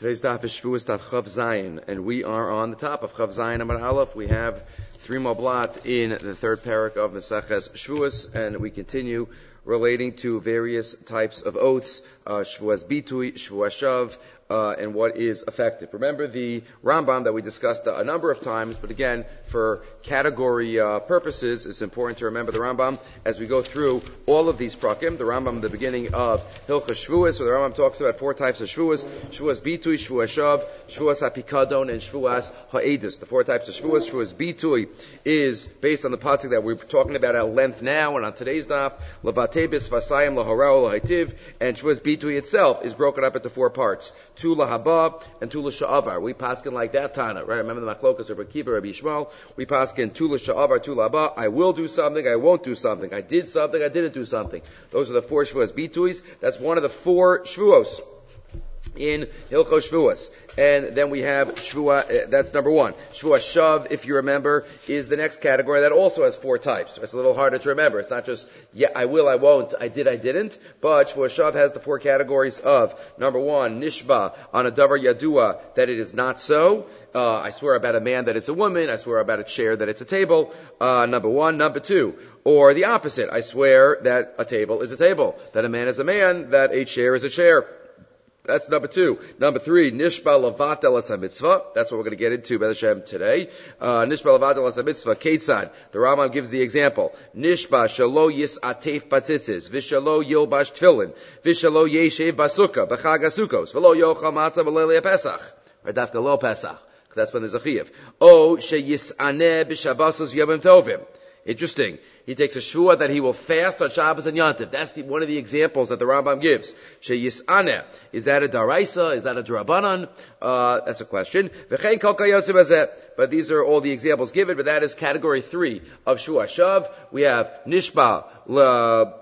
Today's daf is Shavuos daf Chav Zayin, and we are on the top of Chav Zayin Amar Aleph. We have three more blot in the third parak of Maseches Shavuos, and we continue relating to various types of oaths, Shavuos Bitui, Shavuos Shav, and what is effective. Remember the Rambam that we discussed a number of times, but again, for category purposes, it's important to remember the Rambam as we go through all of these prakim. The Rambam at the beginning of Hilchos Shavuos, where the Rambam talks about four types of Shavuos: Shavuos Bitui, Shavuos Shav, Shavuos HaPikadon, and Shavuos HaEdus. The four types of Shavuos. Shavuos Bitui is based on the pasuk that we're talking about at length now, and on today's daf, Levatebis Vasayim Laharao Lahaitiv, and Shavuos Bitui itself is broken up into four parts: Tu lahaba and tu l'sha'avar. We paskin like that Tana, right? Remember the machlokas of Rabbi Kiva, Rabbi Yishmael. We paskin tu l'sha'avar, tu lahaba. I will do something, I won't do something. I did something, I didn't do something. Those are the four Shavuos Bituis. That's one of the four Shavuos in Hilchos Shavuos. And then we have Shavua, that's number one. Shavuos Shav, if you remember, is the next category that also has four types. It's a little harder to remember. It's not just, yeah, I will, I won't, I did, I didn't. But Shavuos Shav has the four categories of, number one, Nishba, on a Davar Yadua, that it is not so. I swear about a man that it's a woman. I swear about a chair that it's a table. Number one. Number two. Or the opposite. I swear that a table is a table. That a man is a man. That a chair is a chair. That's number two. Number three, Nishba Lavatel as mitzvah. That's what we're going to get into, B'ez Hashem, today. Nishba Lavatel as mitzvah. Ketzad. The Rambam gives the example. Nishba Shalo Yis'atef Batzitzis. Vishalo Yilbash Tfilin. Vishalo Yeshev Basukah. B'chag HaSukkos. V'lo Yochal Matzah V'leli Pesach. Right, Dafka Lo Pesach. That's when there's a chiyuv. O Sheyis'aneh B'Shabbosos Yomim Tovim. Interesting. He takes a shvua that he will fast on Shabbos and Yontif. That's one of the examples that the Rambam gives. Sheyis'aneh. Is that a daraisa? Is that a drabanan? That's a question. V'chein kol kayosem hazeh. But these are all the examples given, but that is category 3 of Shavuos Shav. We have Nishba,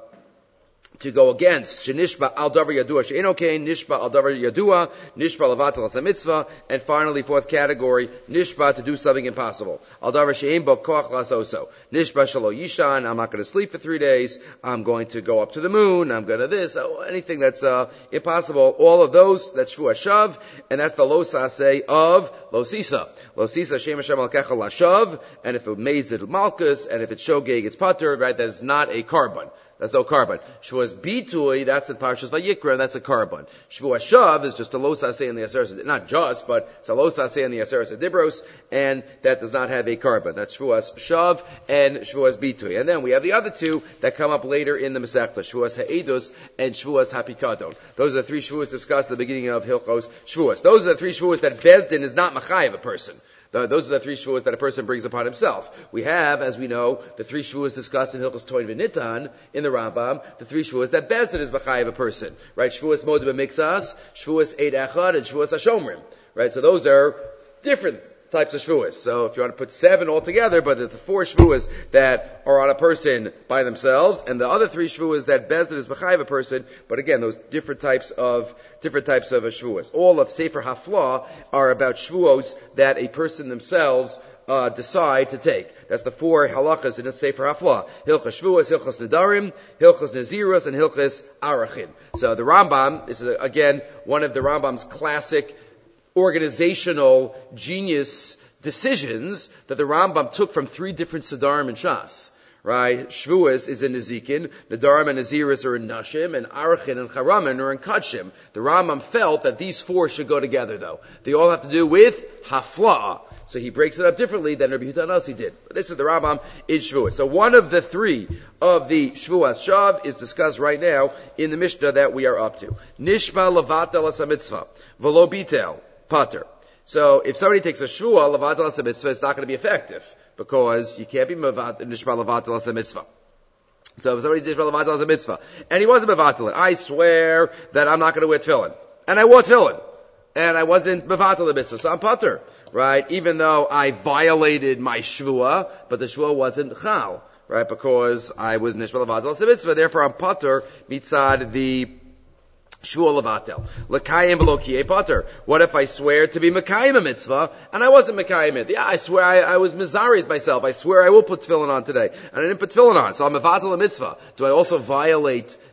to go against Shenishba al davar yadua she'enokein, Nishba al davar yadua, Nishba lavatel as a mitzvah, and finally fourth category, Nishba to do something impossible. Al davar she'en bo koach lasoso. Nishba shalo yishan, I'm not going to sleep for 3 days, I'm going to go up to the moon, I'm going to this, anything that's impossible. All of those, that's Shavuos Shav, and that's the lo saseh of lo sisa. Lo sisa shem Hashem alkecha lashav, and if it mazid malchus, and if it's shogeg, it's pater, right? That is not a carbon. That's no carbon. Shavuos Bitui, that's in Parshas Vayikra, and that's a carbon. Shavuos Shav is just a lo saseh in the Aseres, not just, but it's a lo saseh in the Aseres Dibros, and that does not have a carbon. That's Shavuos Shav and Shavuos Bitui. And then we have the other two that come up later in the Masechta, Shavuos HaEdus and Shavuos HaPikadon. Those are the three Shavuos discussed at the beginning of Hilchos Shavuos. Those are the three Shavuos that Bezdin is not Machayev a person. Those are the three Shavuos that a person brings upon himself. We have, as we know, the three Shavuos discussed in Hilchos Toin V'Nitan, in the Rambam, the three Shavuos that Bezdin is Machayev a person. Right? Shavuos Modeh B'Mikzas, Shavuos Eid Echad, and Shavuos HaShomrim. Right? So those are different types of Shavuos. So if you want to put 7 altogether, but there's the 4 Shavuos that are on a person by themselves, and the other 3 Shavuos that Bezdin is Machayev a person, but again, those different types of Shavuos. All of Sefer Haflah are about Shavuos that a person themselves decide to take. That's the 4 halachas in the Sefer Haflah. Hilchos Shavuos, Hilchos Nedarim, Hilchos Naziros, and Hilchos Arachin. So the Rambam, this is again one of the Rambam's classic organizational genius decisions that the Rambam took from 3 different Siddharim and Shas. Right? Shavuos is in Nezikin, Nadarim and Naziris are in Nashim, and Arachin and Charamin are in Kachim. The Rambam felt that these 4 should go together though. They all have to do with Haflah. So he breaks it up differently than Rabbi Yehuda Nasi did. But this is the Rambam in Shavuos. So one of the 3 of the Shavuos Shav is discussed right now in the Mishnah that we are up to. Nishma Lavatel as a mitzvah, V'lo bitel, pater. So if somebody takes a Shvuah Lavatel as a mitzvah, it's not going to be effective, because you can't be Nishma Lavatel as a mitzvah. So if somebody Nishma Lavatel as a mitzvah, and he wasn't Mevatel it, I swear that I'm not going to wear tefillin. And I wore tefillin. And I wasn't Mevatel the mitzvah, so I'm pater. Right? Even though I violated my Shvuah, but the Shvuah wasn't Chal. Right? Because I was Nishma Lavatel as a mitzvah, therefore I'm pater mitzad the Shvuah Lavatel. L'kayim v'lo kiyei pater. What if I swear to be Mekayim a mitzvah, and I wasn't Mekayim it? Yeah, I swear I was Mizaris myself. I swear I will put tefillin on today. And I didn't put tefillin on, so I'm Mevatel a mitzvah. Do I also violate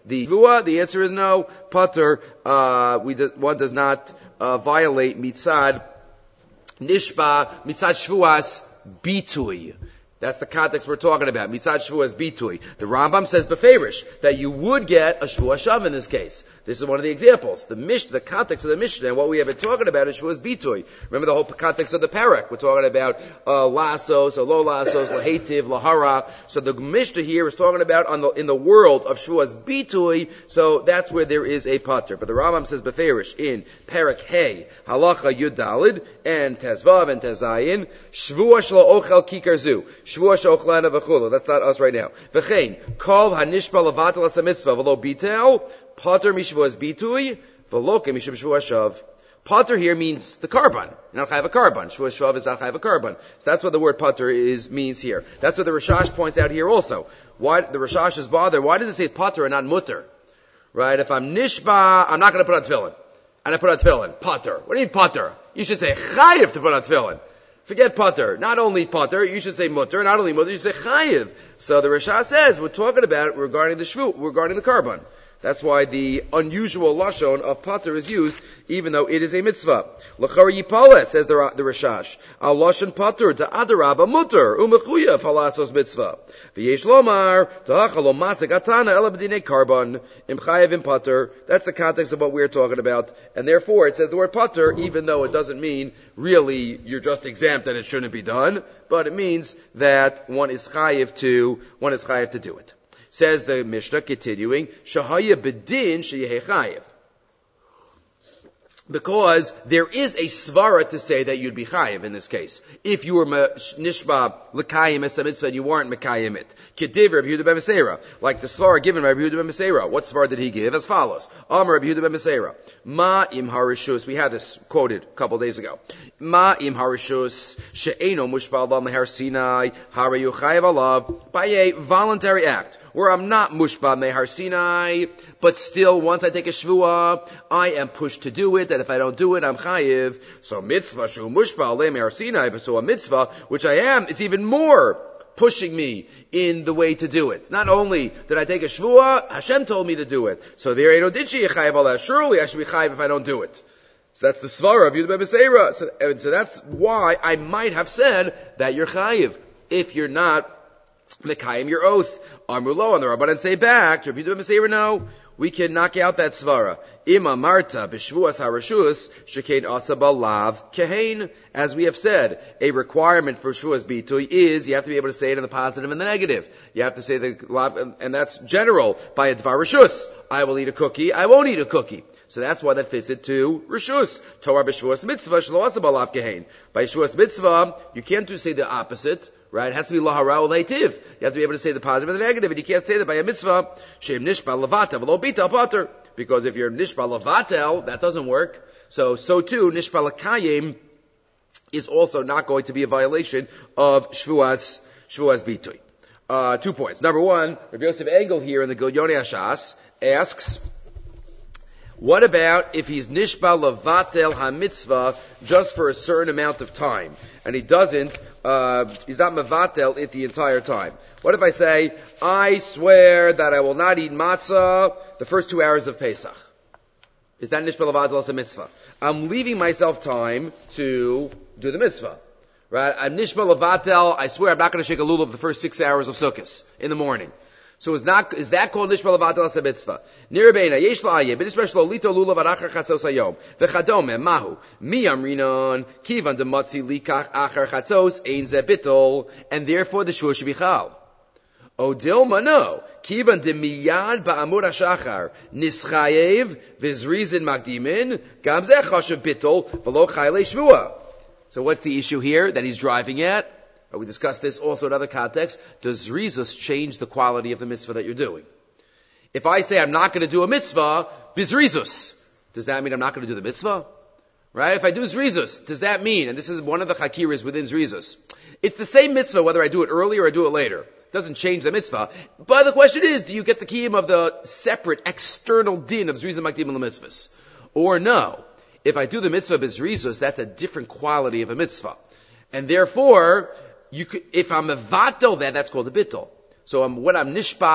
the shvua? The answer is no. Pater, one does not violate mitzad nishba, mitzad shvuas bitui. That's the context we're talking about. Mitzad shvuas bitui. The Rambam says beferish that you would get a shvua shav in this case. This is one of the examples. The context of the Mishnah and what we have been talking about is shvuas bitui. Remember the whole context of the parak. We're talking about lasos, or lo lasos, lahetiv, lahara. So the Mishnah here is talking about in the world of shvuas bitui. So that's where there is a pater. But the Rambam says beferish in parak hey halacha yud dalid and tezvav and tezayin shvua shlo ochel kikarzu. Shvua shochlana v'chulu. That's not us right now. V'chein kol hanishba levatel as a mitzvah v'lo bitel pater mishvuas bitui v'lo ke mishum shvua shav. Pater here means the carbon. You're not chayav a carbon. Shvua shav is not chayav a carbon. So that's what the word pater means here. That's what the Rashash points out here also. Why the Rashash is bothered? Why does it say pater and not mutter? Right? If I'm nishba, I'm not going to put on tefillin. And I put on tefillin. Pater. What do you mean pater? You should say chayav to put on tefillin. Forget pater. Not only pater, you should say mutter. Not only mutter, you should say chayiv. So the Rasha says we're talking about it regarding the shvu, regarding the carbon. That's why the unusual lashon of pater is used, even though it is a mitzvah. L'char yipale, says the Rashash. Al lashon pater to adarabba mutter umechuyev halasos mitzvah. V'yesh lomar ta'achalo masek atana ela b'dinei carbon im chayev im pater. That's the context of what we're talking about, and therefore it says the word pater, even though it doesn't mean really you're just exempt and it shouldn't be done, but it means that one is chayev to do it. Says the Mishnah, continuing, Shahaya bedin sheyeh chayev. Because there is a svara to say that you'd be chayev in this case. If you were nishba l'kayim es mitzvah and you weren't mekayim it. Kediv Rabbi Yehuda ben Meseira. Like the svara given by Rabbi Yehuda ben Meseira. What svara did he give? As follows. Amar Rabbi Yehuda ben Meseira. Ma im harishus. We had this quoted a couple days ago. Ma im harishus she'eno mushba alav mehar Sinai harayu chayev alav. By a voluntary act. Where I'm not mushba mehar Sinai, but still once I take a shvua, I am pushed to do it, and if I don't do it, I'm chayiv. So mitzvah shu mushba ale mehar Sinai, but so a mitzvah, which I am, it's even more pushing me in the way to do it. Not only did I take a shvua, Hashem told me to do it. So there ain't no ditchi chayiv ala. Surely I should be chayiv if I don't do it. So that's the svara of Yehuda ben Meseira. So that's why I might have said that you're chayiv if you're not mekayim your oath. Amrulo, and the Rabbanan say back, Rabbi Yehuda ben Meseira, no, we can knock out that svara. Ima marta b'shvuas harashus shekein asa balav kehein. As we have said, a requirement for shvuas bitui is you have to be able to say it in the positive and the negative. You have to say the lav, and that's general. By a dvar rashus, I will eat a cookie, I won't eat a cookie. So that's why that fits it to rishus. Torah b'shvuas mitzvah shelo asa balav kehein. By shvuas mitzvah, you can't say the opposite. Right? It has to be lahara ul heitiv. You have to be able to say the positive and the negative, and you can't say that by a mitzvah. Shem nishba levatel v'lo bitel pater. Because if you're nishba levatel, that doesn't work. So too, nishba lekayim is also not going to be a violation of shvuas bitui. 2 points. Number one, Rabbi Yosef Engel here in the Gilyonei Hashas asks, what about if he's nishba levatel ha-mitzvah just for a certain amount of time, and he doesn't, he's not mevatel it the entire time? What if I say, I swear that I will not eat matzah the first 2 hours of Pesach? Is that nishba levatel as a mitzvah? I'm leaving myself time to do the mitzvah. Right? I'm nishba levatel, I swear I'm not going to shake a lulav the first 6 hours of Sukkot in the morning. So is that called nishba levatel as a mitzvah? Nirabeina yesh la'ayeh b'nishba shlo lito lulav arachar chatzos hayom v'chadome mahu mi amrinon kivan dematzi likach achar chatzos ein ze bitol, and therefore the shvua should be chal. O dilma no kivan demiyad ba'amur hashachar nischayev v'zrizin magdimin gam ze chashav bitol v'lo chayle shvua. So what's the issue here that he's driving at? We discussed this also in other contexts. Does Zrizus change the quality of the mitzvah that you're doing? If I say I'm not going to do a mitzvah, bizrizus, does that mean I'm not going to do the mitzvah? Right? If I do Zrizus, does that mean, and this is one of the chakiras within Zrizus, it's the same mitzvah whether I do it earlier or I do it later. It doesn't change the mitzvah. But the question is, do you get the kiyum of the separate external din of Zrizus makdim and the mitzvahs? Or no? If I do the mitzvah bizrizus, that's a different quality of a mitzvah. And therefore, if I'm a vatel, that's called a bittul. So when I'm nishba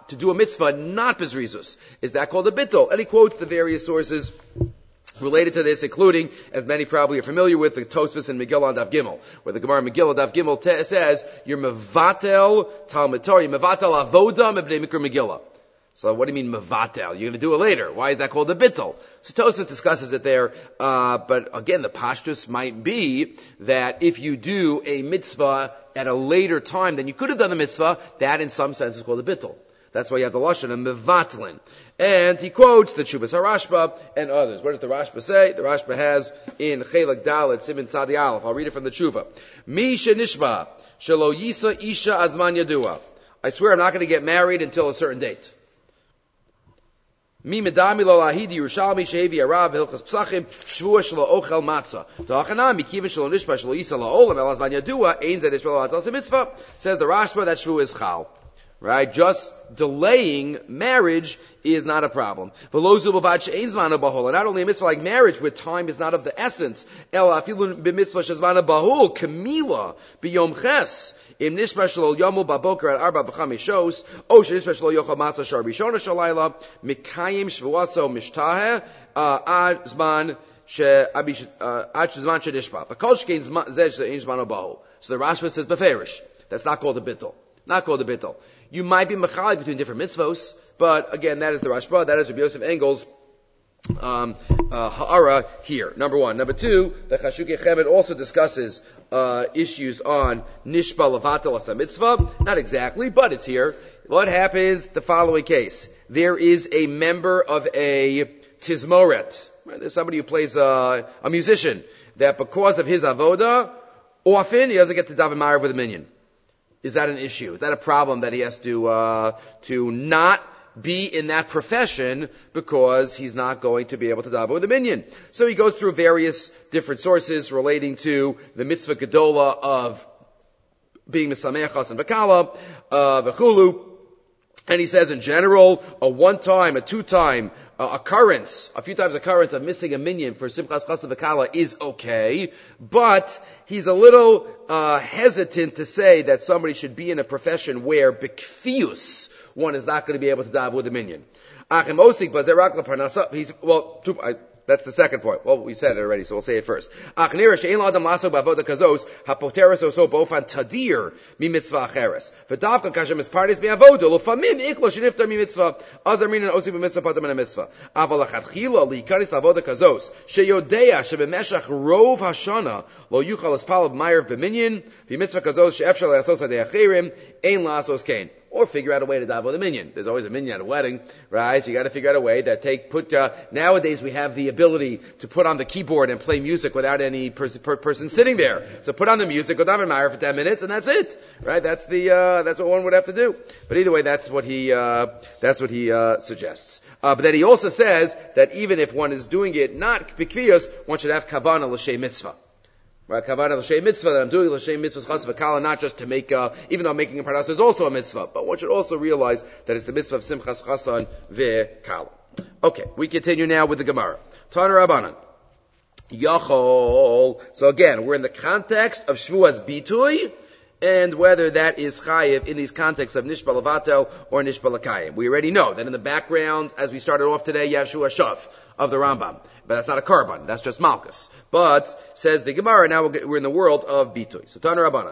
to do a mitzvah, not bezrizus. Is that called a bittul? And he quotes the various sources related to this, including, as many probably are familiar with, the Tosfos and Megillah Daf Gimel, where the Gemara Megillah Daf Gimel says, you're mevatel Talmud Torah, you're mevatel avoda mebnei mikra Megillah. So what do you mean mevatel? You're going to do it later. Why is that called a bittul? So Tosfos discusses it there, but again, the pashtus might be that if you do a mitzvah at a later time than you could have done the mitzvah, that in some sense is called a bittul. That's why you have the lashon of mevatlin. And he quotes the Tshuvas HaRashba and others. What does the Rashba say? The Rashba has in Chelek Dalet Siman Tzadi Aleph. I'll read it from the Tshuva. Mi shenishba shelo yisa isha azman yadua. I swear I'm not going to get married until a certain date. Mi medami lo lahidi Yerushalmi shehevi arav hilchas psachim shvua shelo ochel matzah. Ta'achana mikivin shelo nishba shelo yisa la'olam el azman yadua ein zeh nishba lo hatal mitzvah. Says the Rashba that shvua is chal. Right? Just delaying marriage is not a problem. And not only a mitzvah like marriage, where time is not of the essence. Im nishma shelo yomu baboker at arba v'chamesh shos, o shenishma shelo yochel matzah shar rishona shalayla, mikayim shvuaso mishtaheh, ad zman shenishma. V'kol shkein zeh she'ein zman bahul. So the Rashba says beferish. That's not called a bittul. Not called a bittul. You might be mechalik between different mitzvos, but again, that is the Rashba, that is Rabbi Yosef Engel's ha'ara here. Number one. Number two, the Chashukei Chemed also discusses issues on nishba levatel as a mitzvah. Not exactly, but it's here. What happens? The following case: there is a member of a tizmoret. Right? There's somebody who plays a musician that, because of his avoda, often he doesn't get to daven ma'ariv with a minyan. Is that an issue? Is that a problem that he has to not be in that profession because he's not going to be able to daven with a minyan? So he goes through various different sources relating to the mitzvah gedola of being misamech chas and v'kala, v'chulu. And he says in general, a one-time, a two-time occurrence, a few times occurrence of missing a minyan for simchas chas and v'kala is okay, but he's a little hesitant to say that somebody should be in a profession where b'kfius one is not going to be able to daven with a minyan. That's the second point. Well, we said it already, so we'll say it first. But because of or figure out a way to daven with a minyan. There's always a minyan at a wedding, right? So you got to figure out a way that nowadays we have the ability to put on the keyboard and play music without any person sitting there. So put on the music, go daven ma'ariv for 10 minutes, and that's it, right? That's what one would have to do. But either way, that's what he suggests. But then he also says that even if one is doing it not b'kviyos, one should have kavanah l'shem mitzvah. Right, kavanah l'shem mitzvah, that I'm doing l'shem mitzvah chas v'kala, not just to make, even though making a parnas is also a mitzvah, but one should also realize that it's the mitzvah of simchas chasan v'kala. Okay, we continue now with the Gemara. Tana Rabbanan. Yachol. So again, we're in the context of Shvuas Bitui, and whether that is chayiv in these contexts of nishba levatel or nishba lekayim. We already know that in the background, as we started off today, you have Shua Shav of the Rambam. But that's not a korban, that's just malchus. But, says the Gemara, now we're in the world of bitui. So, Tana Rabbanan.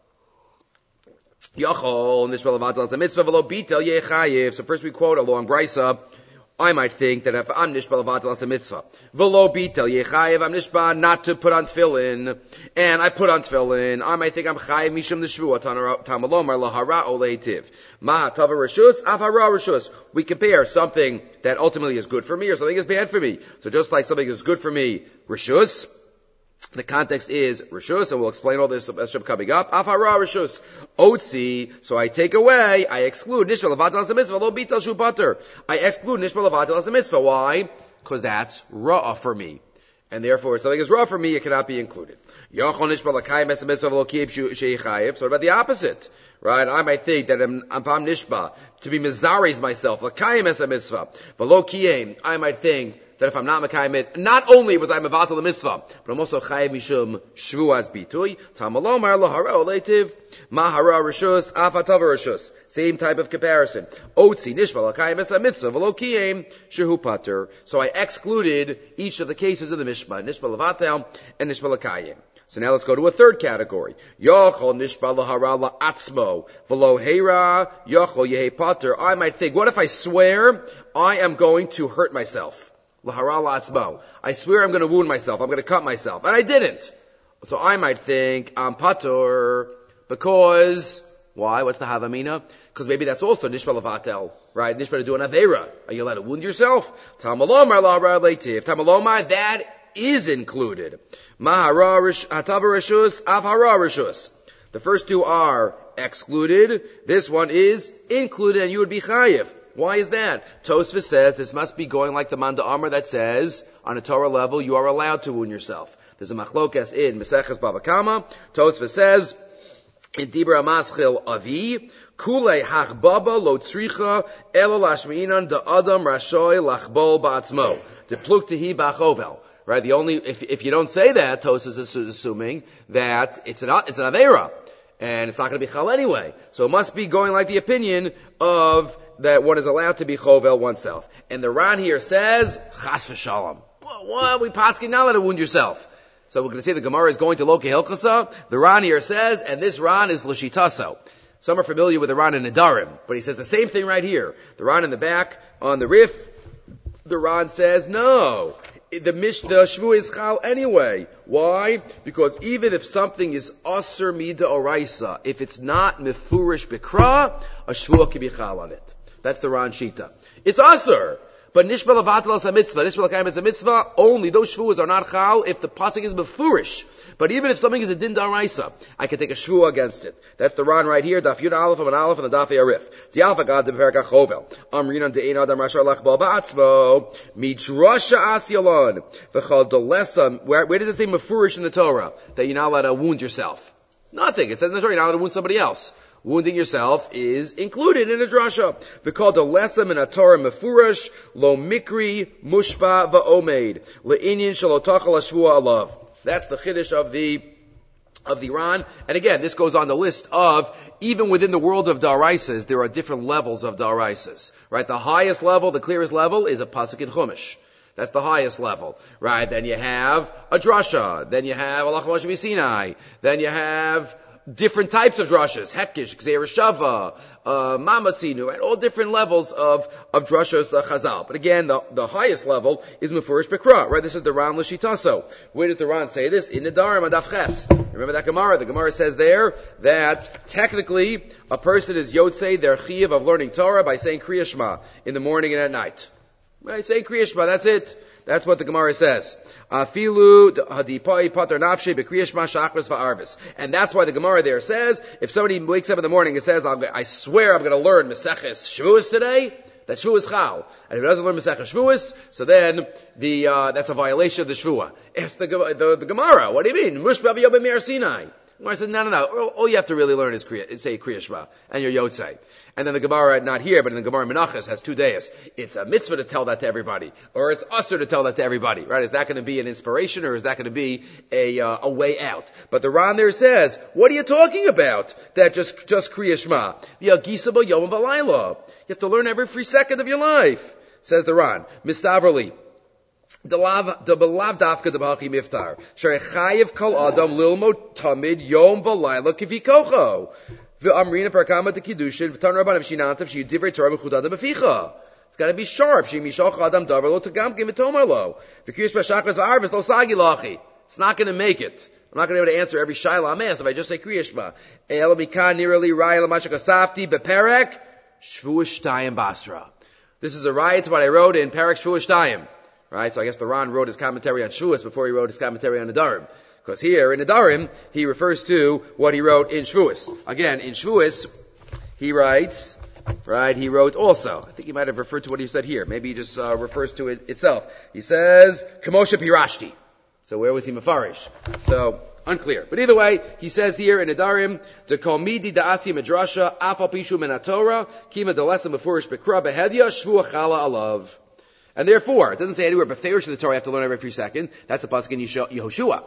Yachol, nishba levatel as a mitzvah, v'lo bitel yeh chayiv. So first we quote a long brisa. I might think that if I'm nishba levatel as a mitzvah, v'lo bitel yeh chayiv, I'm nishba not to put on tefillin, and I put on tefillin, I might think I'm chayiv mishum l'shvua, tamalomar lahara o leitiv. Ma tava rishus, afara rishus. We compare something that ultimately is good for me or something is bad for me. So just like something is good for me, rishus, the context is rishus, and we'll explain all this as coming up. Afara rishus, otzi. So I take away, I exclude nishba levatel as a mitzvah, lo bitel shu pater. I exclude nishba levatel as a mitzvah. Why? Because that's ra'ah for me, and therefore, if something is ra'ah for me, it cannot be included. Yachol nishba lekayim as a mitzvah, lo kiyib sheyichayev. So what about the opposite? Right? I might think that I'm nishba to be mizaris myself, lekayim as a mitzvah, v'lo kiyim. I might think that if I'm not Mekayim it, not only was I Mevatel the mitzvah, but I'm also Chayiv Mishum Shvuas Bitui, Tamalomar Lahara Oleitiv, Mahara Rishus, Afatav Rishus. Same type of comparison. Otzi Nishva L'Kayim Es HaMitzvah V'lo Kiyem Shehu Pater. So I excluded each of the cases of the Mishpah, Nishva L'Vatel and Nishva L'Kayim. So now let's go to a third category. Yochol Nishba L'Hara La'atzmo V'lo Heira Yochol Yehe Pater. I might think, what if I swear I am going to hurt myself? L'Hara La'atzmo. I swear I'm going to wound myself. I'm going to cut myself. And I didn't. So I might think I'm Pater because... Why? What's the Havamina? Because maybe that's also Nishba L'Vatel, right? Nishba to do an Aveira. Are you allowed to wound yourself? Tamalomar L'Hara Leitiv. Tamalomar, that is included. The first two are excluded. This one is included, and you would be chayiv. Why is that? Tosfos says this must be going like the Manda Amar that says, on a Torah level, you are allowed to wound yourself. There's a machlokas in Meseches Bava Kama. Tosfos says, in Dibra Maschil Avi, Kulei Hachbaba Lo Tzricha Elo Lashmiinan Da Adam Rashoy Lachbol Ba'atzmo De Pluktehi Ba'chovel. Right? The only, if you don't say that, Tosfos is assuming that it's an Aveira. And it's not going to be Chal anyway. So it must be going like the opinion of that one is allowed to be Chovel oneself. And the Ran here says, Chas v'shalom. What? We paskin not allowed to wound yourself. So we're going to say the Gemara is going to Loki Hilchasa. The Ran here says, and this Ran is L'shitaso. Some are familiar with the Ran in Nedarim, but he says the same thing right here. The Ran in the back, on the Rif, the Ran says, no. The Shvu is Chal anyway. Why? Because even if something is Aser Mida Oraisa, if it's not Mefurish Bikra, a Shvu can be Chal on it. That's the Ran Shita. It's Aser. But Nishba L'Vatel as a mitzvah, Nishba L'Kayim as a mitzvah, only those Shvuas are not Chal if the pasuk is Mefurish. But even if something is a Din D'Oraisa, I can take a Shvu against it. That's the Ran right here, Daf Yud Aleph and Aleph and the Daf Yarif. T'yalfa gad de Perek HaChovel. Amrinan de'ein adam rashar lachbal ba'atzmo, midrasha asyalon, v'chal dolesa. Where does it say Mefurish in the Torah? That you're not allowed to wound yourself. Nothing. It says in the Torah you're not allowed to wound somebody else. Wounding yourself is included in a drasha. They're called the lesam in a Torah mefurash, lo mikri, mushpa, va'omed, le'inyin shalotachal ashvua alav. That's the chiddush of the Ran. And again, this goes on the list of, even within the world of daraisas, there are different levels of daraisas. Right? The highest level, the clearest level, is a pasuk in Chumash. That's the highest level, right? Then you have a drasha. Then you have Alach Moshe Sinai. Then you have different types of drashas, Hekish, Gzeir Shava, Mamatzinu, right? All different levels of drashas Chazal. But again, the highest level is Mefurish Bekra, right? This is the Ran L'Shitaso. Where does the Ran say this? In Nedarim and Daf Ches. Remember that Gemara? The Gemara says there that technically a person is Yotzei their Chiyuv of learning Torah by saying Kriya Shema in the morning and at night. Right? Say Kriya Shema, that's it. That's what the Gemara says. Afilu hadipai pater nafshe bekriyashma shachris va'arvis. And that's why the Gemara there says, if somebody wakes up in the morning and says, I swear I'm going to learn Meseches Shavuos today, that Shavuos Chal. And if he doesn't learn Meseches Shavuos, so then that's a violation of the Shvuah. It's the Gemara. What do you mean? Mushba v'yobim Me'ar Sinai. Gemara says, no. All you have to really learn is say Kriya Shema, and you're Yotzei. And then the Gemara, not here, but in the Gemara Menachos, has 2 days. It's a mitzvah to tell that to everybody, or it's usher to tell that to everybody, right? Is that going to be an inspiration, or is that going to be a way out? But the Ran there says, what are you talking about? That just Kriya Shema. V'yagisaba yom v'layla. You have to learn every free second of your life, says the Ran. Mistavrali. The belav dafka the b'hachi miftar. Shere chayiv kol adam lilmo tamid yom v'layla kivikocho. V'amrina parakama de kiddushin v'tan rabbanim shinantav she'yidivrei Torah mechudada b'ficha. It's got to be sharp. She'mishach adam davar lo tagamkim v'tomar lo. V'kiyus b'shachas v'arvis lo sagi lachi. It's not going to make it. I'm not going to be able to answer every shayla ames if I just say Kriya Shema. El mikan nirali raya l'mashak asafti beperek shvuah shtayim basra. This is a riot to what I wrote in Perek shvuah shtayim. Right? So I guess the Ran wrote his commentary on Shavuos before he wrote his commentary on Nedarim. Because here in Nedarim, he refers to what he wrote in Shavuos. Again, in Shavuos, he writes, right, he wrote also. I think he might have referred to what he said here. Maybe he just refers to it itself. He says, Kamosha Pirashti. So where was he mafarish? So, unclear. But either way, he says here in Nedarim, to kol midi da'asi medrasha, afal pishu menatora, kima delesa mefurish bekra behedya, shvuah chala alav. And therefore, it doesn't say anywhere, but Ferish of the Torah, you have to learn every 3 seconds. That's a pasuk in Yehoshua.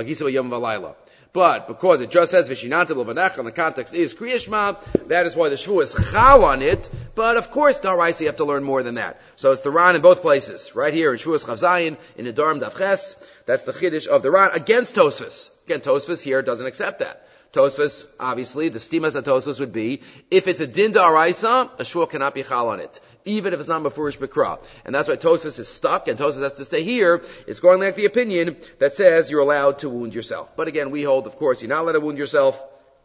But because it just says Vishinantim L'Vanech, and the context is Kriya Shema, that is why the Shvu is Chal on it. But of course, Daraisa, you have to learn more than that. So it's the Ran in both places. Right here in Shvuas Chav Zayin, in the Darm Daf Ches, that's the Chiddush of the Ran against Tosfos. Again, Tosfos here doesn't accept that. Tosfos, obviously, the stimas that Tosfos would be, if it's a Din Daraisa, a Shvu cannot be Chal on it, even if it's not Mefurish B'Kra. And that's why Tosfos is stuck, and Tosfos has to stay here. It's going like the opinion that says you're allowed to wound yourself. But again, we hold, of course, you're not allowed to wound yourself,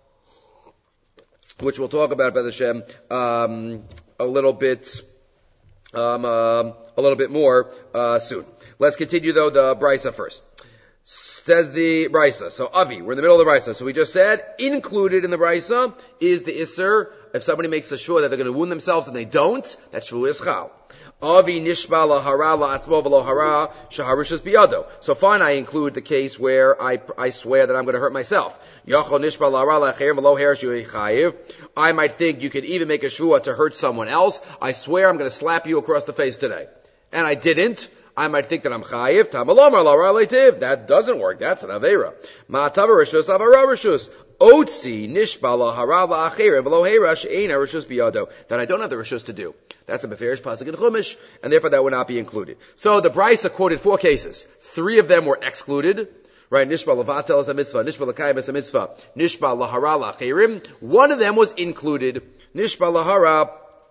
which we'll talk about, B'ez Hashem, a little bit more, soon. Let's continue though the Brisa first. Says the Brisa. So Avi, we're in the middle of the Brisa. So we just said, included in the Brisa is the Isser, if somebody makes a shvua that they're going to wound themselves and they don't, that shvua is chal. Avi nishba lahara la'atzmo v'lohara shaharishas biyado. So fine, I include the case where I swear that I'm going to hurt myself. Yachol nishba lahara la'acher v'loher shu'echayiv. I might think you could even make a shvua to hurt someone else. I swear I'm going to slap you across the face today. And I didn't. I might think that I'm chayiv. Tamalomar lahara leitiv. That doesn't work. That's an aveira. Ma'atav rishus avara rishus. Otzi nishba lahara la'acher v'lohera she'ein rishus biyado. That I don't have the rishus to do. That's a beferish pasuk in Chumash, and therefore that would not be included. So the Brisa quoted 4 cases. 3 of them were excluded. Right? Nishba lavatel is a mitzvah. Nishba l'kayim is a mitzvah. Nishba lahara la'acherim. 1 of them was included. Nishba lahara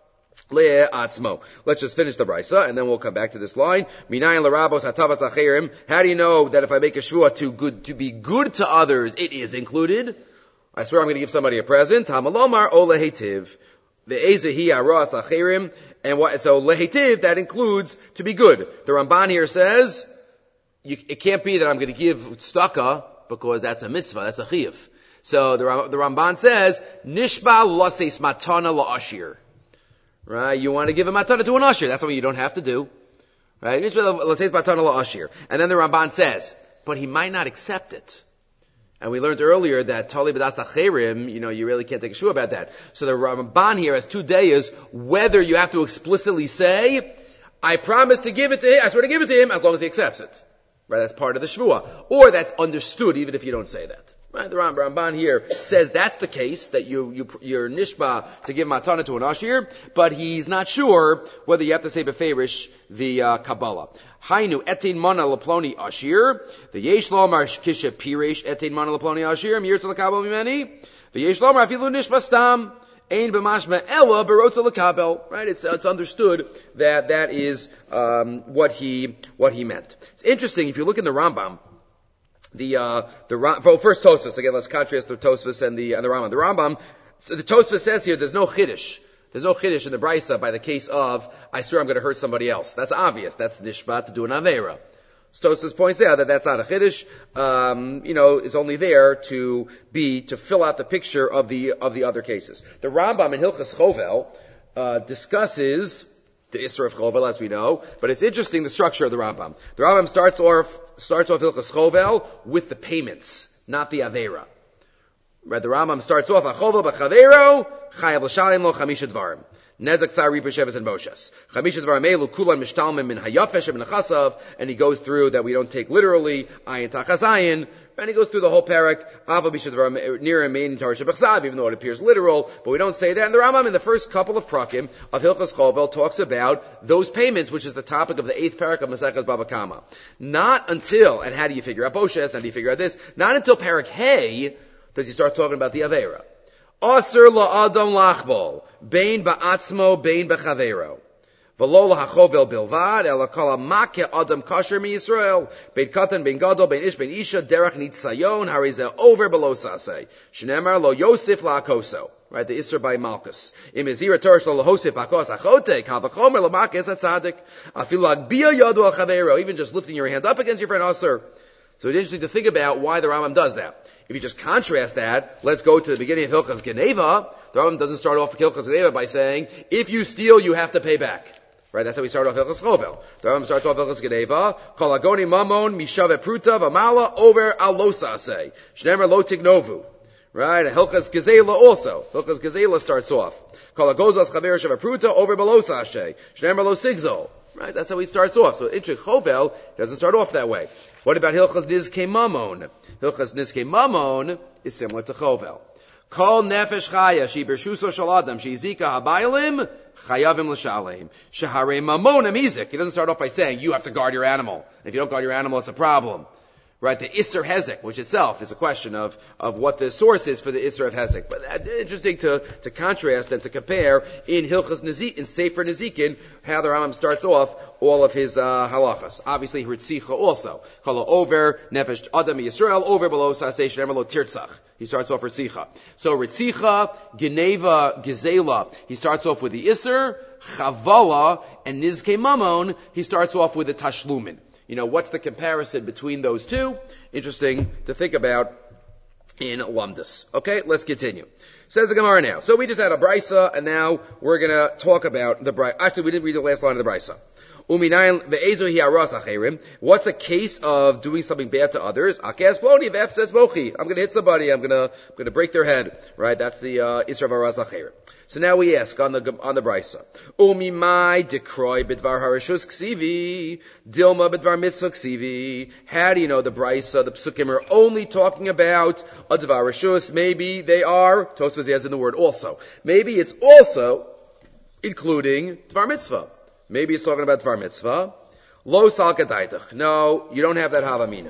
le'atzmo. Let's just finish the Brisa, and then we'll come back to this line. Minayin l'rabos hatavas acherim. How do you know that if I make a shvua to be good to others, it is included? I swear I'm going to give somebody a present. Tamalomar o lehetiv. Ve'ezehi aras acherim. And so lehetiv, that includes to be good. The Ramban here says, it can't be that I'm going to give tzedakah, because that's a mitzvah, that's a chiyuv. So the Ramban says, nishba laseis matana la'ashir. Right? You want to give a matana to an ashir. That's something you don't have to do. Right? Nishba laseis matana la'ashir. And then the Ramban says, but he might not accept it. And we learned earlier that Tali B'das Acherim, you really can't take a shua about that. So the Ramban here has 2 days, whether you have to explicitly say, I promise to give it to him, I swear to give it to him, as long as he accepts it. Right? That's part of the shvua. Or that's understood, even if you don't say that. Right? The Ramban here says that's the case, that you're nishba to give matana to an ashir, but he's not sure whether you have to say beferish the Kabbalah. Hainu etin mana leploni ashir. The yesh lomar kisha piresh etin mana leploni ashir. Mirtz lekabel mimeni. The yesh lomar afilu nishba stam. Ein b'mashma ella berotza lekabel. Right? It's understood that is what he meant. It's interesting if you look in the Rambam. First Tosfos again. Let's contrast the Tosfos and the Rambam. The Rambam, the Tosfos says here, there's no chiddush. There's no chiddush in the Brisa by the case of, I swear I'm going to hurt somebody else. That's obvious. That's nishba to do an aveira. Tosfos points out that that's not a chiddush. It's only there to fill out the picture of the other cases. The Rambam in Hilchas Chovel discusses the Isra of Chovel, as we know, but it's interesting the structure of the Rambam. The Rambam starts off Hilchas Chovel with the payments, not the aveira. Right, the Rambam starts off Achovel b'chavero chayav l'shalim lo chamisha dvarim nezak sari b'sheves and moshes chamisha dvarim elu kulan mishtalmim min hayafesh min chasav, and he goes through that we don't take literally ayin tachazayin, and he goes through the whole parak ava b'sheves dvarim nirim mein tarish b'chsav, even though it appears literal, but we don't say that. And the Rambam in the first couple of prakim of Hilchas Chovel talks about those payments, which is the topic of the 8th parak of Maseches Bava Kama. Not until, and how do you figure out Boshes? How do you figure out this? Not until parak Hey does he start talking about the Aveira. Asr la'adam lachbol, bein ba'atzmo, bein b'chavero. V'lo la'hachovel bilvad, ela kala makeh adam kasher mi-Yisrael, bein katan, bein gadol, bein ish, bein isha, derech nitzayon, harizeh over below saseh. Shnemar lo yosef la'akoso. Right, the Isra by Malchus. Im ezira torish lo lahosef akos achote, kal v'chomer l'makeh es atzadik. Afilu agbia yadu al-chavero, even just lifting your hand up against your friend Asr. So it's interesting to think about why the Rambam does that. If you just contrast that, let's go to the beginning of Hilchas Geneva. The Rambam doesn't start off Hilchas Geneva by saying, if you steal, you have to pay back. Right? That's how we start off Hilchas Chovel. The Rambam starts off Hilchas Geneva. Kol agoni mamon mishave pruta v'mala over alosase. Shnemer lo tignovu. Right? Hilchas Gezela also. Hilchas Gezela starts off. Kol agozas chaver shave pruta over belosashe. Shnemer lo sigzol. Right? That's how he starts off. So Intrich Chovel doesn't start off that way. What about Hilchas Nizkei Mamon? Hilchas Nizkei Mamon is similar to Chovel. Kol nefesh chaya she bershuso shel adam she zika habaylim chayavim l'shalem sheharei mamonim hizik. He doesn't start off by saying you have to guard your animal. If you don't guard your animal, it's a problem. Right, the Isser Hezek, which itself is a question of what the source is for the Isser of Hezek. But interesting to contrast and to compare in Hilchas Nezikin, in Sefer Nezikin, how the Rambam starts off all of his halachas. Obviously, Ritzicha also. Kala over, Nefesh Adam Yisrael, over below Saseish Emerlo Tirtzach. He starts off Ritzicha. So Ritzicha, Geneva, Gezela, he starts off with the Isser, Chavala, and Nizkei Mamon, he starts off with the Tashlumin. You know, what's the comparison between those two? Interesting to think about in Lumdus. Okay, let's continue. Says the Gemara now. So we just had a Brisa, and now we're going to talk about the Brisa. Actually, we didn't read the last line of the Brisa. What's a case of doing something bad to others? I'm going to hit somebody. I'm going to break their head. Right? That's the Isra of Aras Acherim. So now we ask on the Brisa. Umimai dekroy bidvar harishus ksivi, dilma bidvar mitzvah ksivi. How do you know the Brisa, the Psukim are only talking about a dvar harishus? Maybe they are, Tosfos has in the word also. Maybe it's also including dvar mitzvah. Maybe it's talking about dvar mitzvah. Lo salkadaitach. No, you don't have that havamina.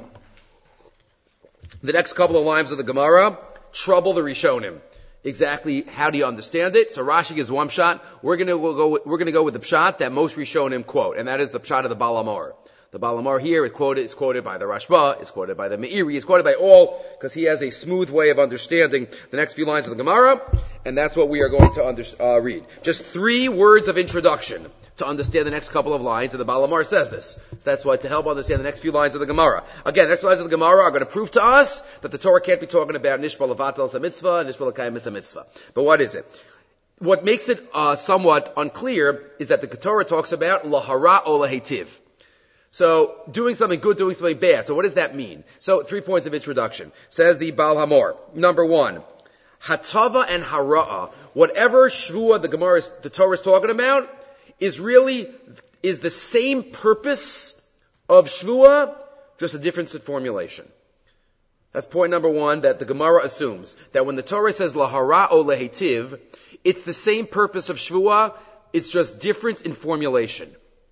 The next couple of lines of the Gemara trouble the Rishonim. Exactly how do you understand it? So Rashi gives one pshat. We're going to go with the pshat that most Rishonim quote, and that is the pshat of the Baal Hamor. The Baal Hamor here is quoted by the Rashba, is quoted by the Meiri, is quoted by all, because he has a smooth way of understanding the next few lines of the Gemara, and that's what we are going to read. Just 3 words of introduction to understand the next couple of lines, and the Baal Hamor says this. That's why, to help understand the next few lines of the Gemara. Again, the next lines of the Gemara are going to prove to us that the Torah can't be talking about Nishba Levatel Sa Mitzvah and Nishba Lekayim Mitzvah. But what is it? What makes it somewhat unclear is that the Torah talks about Lahara o Lahetiv. So, doing something good, doing something bad. So what does that mean? So, 3 points of introduction. Says the Baal Hamor. Number 1, Hatava and Hara'ah. Whatever Shvuah the Torah is talking about, is the same purpose of Shvuah, just a difference in formulation. That's point number 1, that the Gemara assumes. That when the Torah says Lahara o Lehetiv, it's the same purpose of Shvuah, it's just difference in formulation.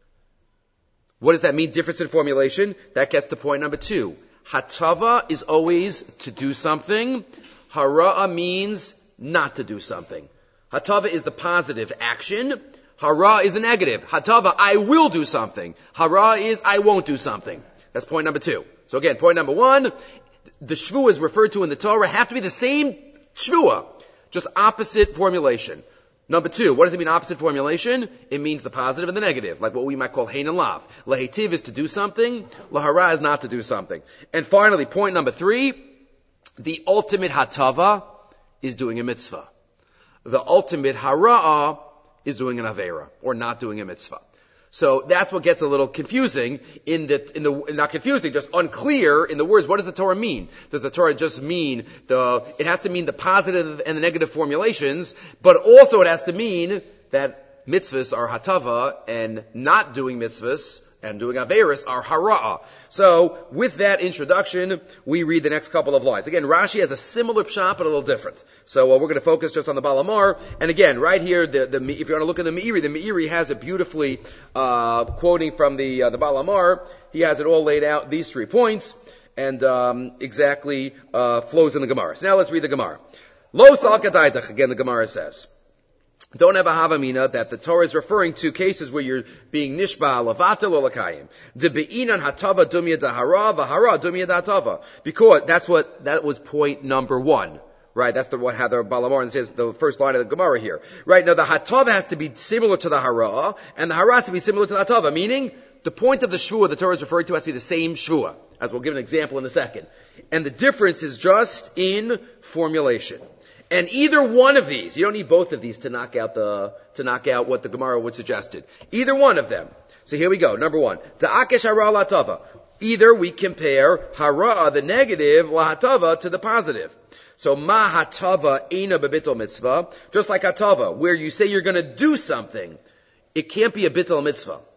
What does that mean, difference in formulation? That gets to point number 2. Hatava is always to do something. Hara'ah means not to do something. Hatava is the positive action. Hara is the negative. Hatava, I will do something. Hara is, I won't do something. That's point number 2. So again, point number 1, the shvuah referred to in the Torah have to be the same shvuah, just opposite formulation. Number 2, what does it mean opposite formulation? It means the positive and the negative, like what we might call hein and lav. Lahetiv is to do something, lahara is not to do something. And finally, point number 3, the ultimate hatava is doing a mitzvah. The ultimate hara'ah is doing an avera, or not doing a mitzvah. So that's what gets a little confusing not confusing, just unclear in the words. What does the Torah mean? Does the Torah just mean it has to mean the positive and the negative formulations, but also it has to mean that mitzvahs are hatava and not doing mitzvahs and doing averis are hara'ah. So, with that introduction, we read the next couple of lines. Again, Rashi has a similar pshat, but a little different. So, we're going to focus just on the Baal Hamor. And again, right here, if you want to look at the Meiri has it beautifully, quoting from the Baal Hamor. He has it all laid out, these 3 points, and, exactly, flows in the Gemara. So now let's read the Gemara. Lo salkadaitach, again the Gemara says. Don't have a havamina that the Torah is referring to cases where you're being nishba levatel or lakayim. De beinan hatava dumya dahara v'hara dumya datava. Because that was point number 1. Right, that's how the Baal Hamor says the first line of the Gemara here. Right, now the hatava has to be similar to the hara, and the hara has to be similar to the hatava, meaning the point of the shvuah the Torah is referring to has to be the same shvuah, as we'll give an example in a second. And the difference is just in formulation. And either one of these, you don't need both of these to knock out what the Gemara would suggested. Either one of them. So here we go. Number 1. Da'akesh hara l'hatava. Either we compare hara, the negative, l'hatava, to the positive. So ma hatava eina bebitul mitzvah. Just like hatava, where you say you're going to do something, it can't be a bitul mitzvah.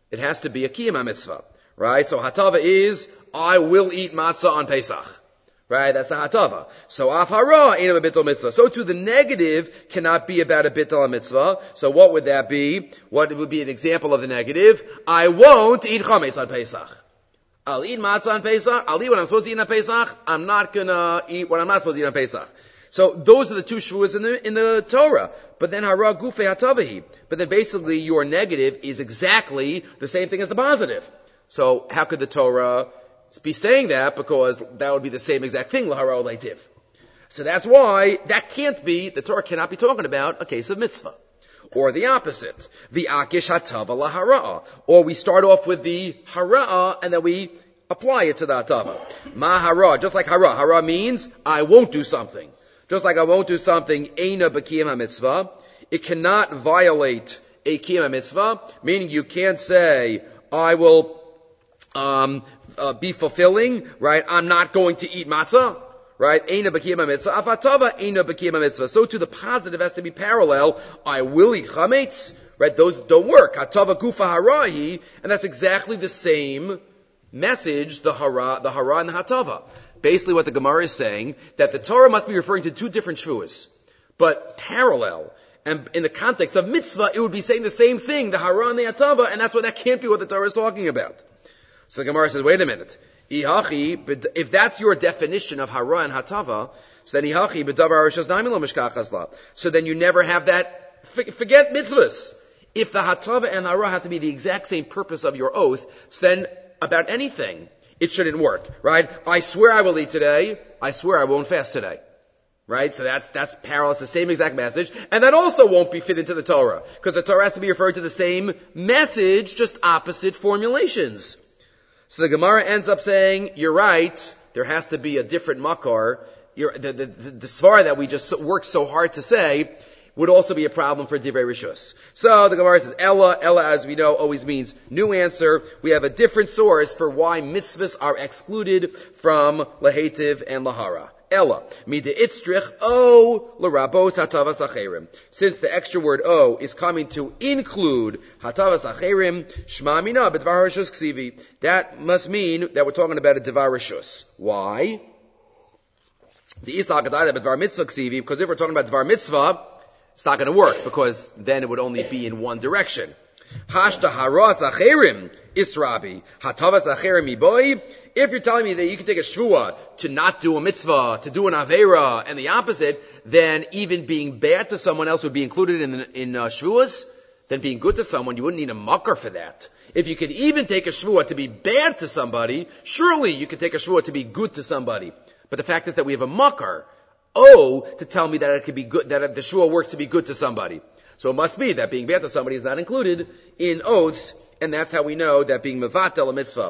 It has to be a kiyum mitzvah, right? So hatava is, I will eat matzah on Pesach. Right? That's a hatava. So af hara ain't a bittul mitzvah. So too the negative cannot be about a bittul mitzvah. So what would that be? What would be an example of the negative? I won't eat chametz on Pesach. I'll eat matzah on Pesach. I'll eat what I'm supposed to eat on Pesach. I'm not gonna eat what I'm not supposed to eat on Pesach. So those are the two shvuas in the Torah. But then hara gufei hatavahi. But then basically your negative is exactly the same thing as the positive. So how could the Torah be saying that? Because that would be the same exact thing, lahara leitiv. So that's why that can't be, the Torah cannot be talking about a case of mitzvah. Or the opposite, the akish hatava lahara. Or we start off with the hara and then we apply it to the hatava. Ma hara, just like hara. Hara means I won't do something. Just like I won't do something, eina b'kiyam ha-mitzvah. It cannot violate a kiyam ha-mitzvah, meaning you can't say, I will be fulfilling, right? I'm not going to eat matzah, right? Eina b'kiyam ha-mitzvah. Afatava eina b'kiyam ha-mitzvah. So too the positive has to be parallel. I will eat chametz, right? Those don't work. Hatava gufa harahi, and that's exactly the same message, the hara and the hatava. Basically what the Gemara is saying, that the Torah must be referring to two different shvuas, but parallel. And in the context of mitzvah, it would be saying the same thing, the hara and the hatava, and that's why that can't be what the Torah is talking about. So the Gemara says, wait a minute. If that's your definition of hara and hatava, so then ihachi b'davar rishos nami lo mishkachas la. So then you never have that, forget mitzvahs. If the hatava and hara have to be the exact same purpose of your oath, so then about anything, it shouldn't work, right? I swear I will eat today. I swear I won't fast today. Right? So that's parallel. It's the same exact message. And that also won't be fit into the Torah. Because the Torah has to be referred to the same message, just opposite formulations. So the Gemara ends up saying, you're right, there has to be a different makar. The svara that we just worked so hard to say would also be a problem for Divrei Rishus. So the Gemara says, Ella, as we know, always means new answer. We have a different source for why mitzvahs are excluded from lahetiv and lahara. Ella, mida itztrich o l'rabos hatavas acherim. Since the extra word o is coming to include hatavas acherim, shma mina b'dvar rishus ksivi. That must mean that we're talking about a dvar rishus. Why? The isal kadai b'dvar mitzvah ksivi, because if we're talking about dvar mitzvah, it's not going to work, because then it would only be in one direction. Hashta haras acherim israbi hatavas acherim iboy. If you're telling me that you can take a shvuah to not do a mitzvah, to do an aveira, and the opposite, then even being bad to someone else would be included in shvuahs, then being good to someone, you wouldn't need a makar for that. If you could even take a shvuah to be bad to somebody, surely you could take a shvuah to be good to somebody. But the fact is that we have a makar, to tell me that it could be good, that the shvuah works to be good to somebody. So it must be that being bad to somebody is not included in oaths, and that's how we know that being mevatel a mitzvah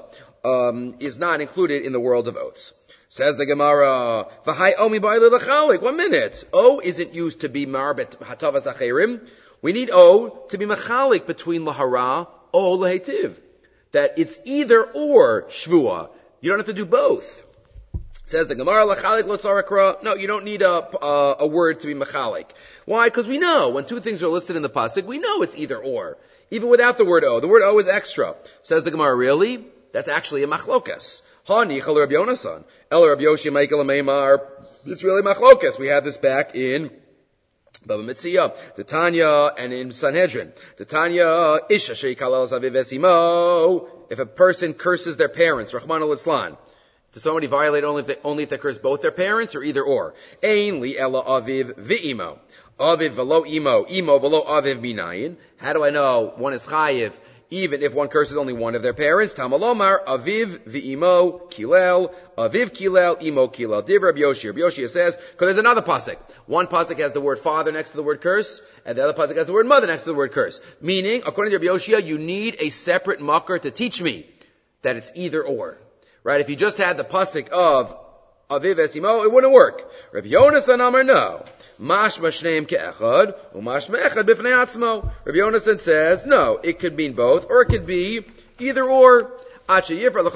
is not included in the world of oaths. Says the Gemara, V'hai omi ba'ile l'chalik. 1 minute. O isn't used to be marbet hatavas acherim. We need O to be machalik between lahara o lahetiv. That it's either or shvuah. You don't have to do both. Says the Gemara, l'chalik lo tzarakra. No, you don't need a word to be machalik. Why? Because we know when two things are listed in the pasuk, we know it's either or. Even without the word O. The word O is extra. Says the Gemara, really? That's actually a machlokas. Hanichal Rabbi Yonasan. El Rabbi Yoshi Michael Meimar. It's really machlokas. We have this back in Baba Metzia, the Tanya, and in Sanhedrin. The Tanya, Isha Sheikalal Zaviv Esimo. If a person curses their parents, Rahman al-Islan, does somebody violate only if they curse both their parents, or either or? Ein li ela aviv v'imo. Aviv v'lo imo v'lo aviv minayin. How do I know one is chayiv even if one curses only one of their parents? Tamalomar, aviv v'imo kilel, aviv kilel, imo kilel. Div Rabbi Yoshi. Rabbi Yoshi says, because there's another pasuk. One pasuk has the word father next to the word curse, and the other pasuk has the word mother next to the word curse. Meaning, according to Rabbi Yoshi, you need a separate makar to teach me that it's either or. Right? If you just had the pasuk of aviv esimo, it wouldn't work. Rabbi Yonasan Amar, no. Mashma shneim ke'echad, u'mashma echad b'fnei atzmo. Rabbi Yonasan says, no, it could mean both, or it could be either or. Unless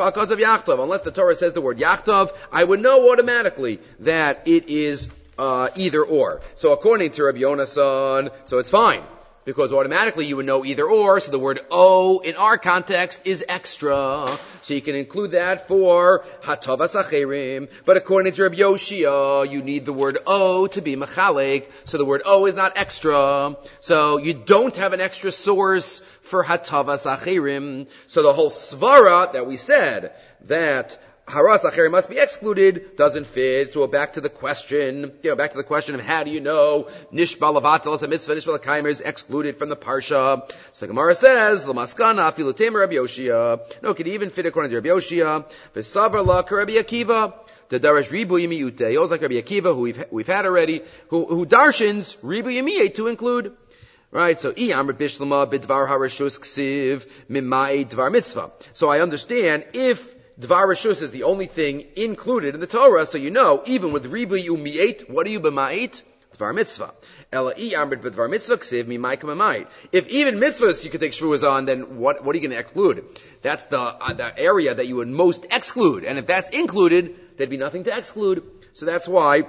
the Torah says the word yachtav, I would know automatically that it is either or. So according to Rabbi Yonasan, so it's fine. because automatically you would know either or, so the word O in our context is extra. So you can include that for hatavas acherim. But according to Rabbi Yoshia, you need the word O to be mechalek, so the word O is not extra. So you don't have an extra source for hatavas acherim. So the whole svara that we said, that haras acherim must be excluded, doesn't fit. So we're back to the question, of how do you know nishba lavatal, a mitzvah, nishba l'kaimer is excluded from the parsha. So the Gemara says, l'maskana afilu temer Rabbi Yoshia. No, it could even fit according to Rabbi Yoshia. V'savar la Rabbi Akiva. The darash ribu yimiyute. He was like Rabbi Akiva, who we've had already, who darshins ribu yimiyate to include. Right, so iyam bishlama bidvar harashus ksiv mimai dvar mitzvah. So I understand if Dvar Rishus is the only thing included in the Torah, so you know, even with Ribu Umi'et, what are you b'ma'et? Dvar Mitzvah. Ela'i Amrit b'Dvar Mitzvah ksiv mimai k'mamait. If even mitzvahs you could take shvuas on, then what are you going to exclude? That's the area that you would most exclude. And if that's included, there'd be nothing to exclude. So that's why